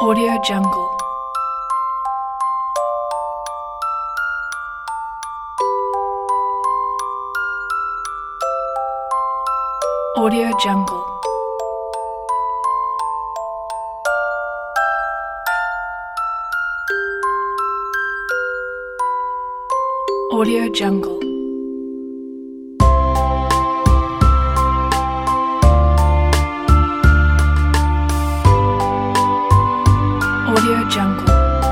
Audio Jungle. Audio Jungle. Audio Jungle. Audio Jungle.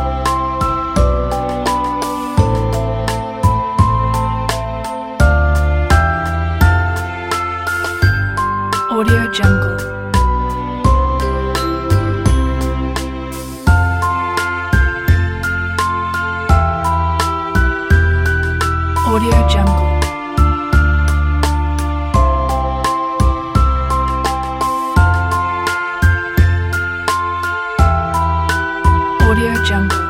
Audio Jungle. Audio Jungle. Audio Jungle.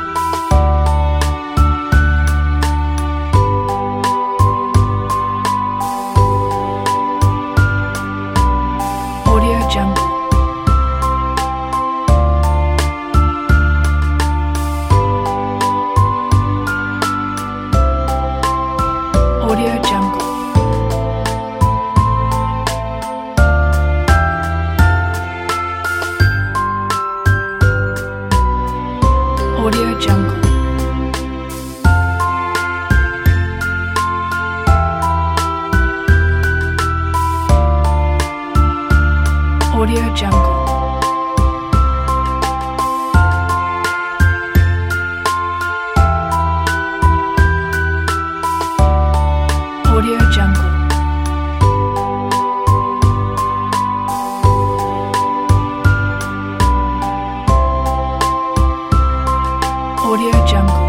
Audio Jungle. Audio Jungle. Audio Jungle. Audio Jungle. Audio Jungle. Audio Jungle.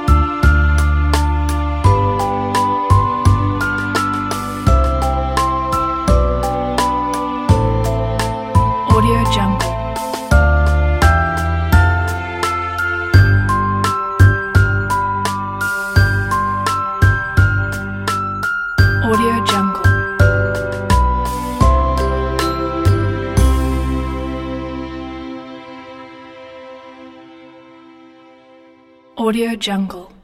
Audio Jungle. Audio Jungle. Audio Jungle.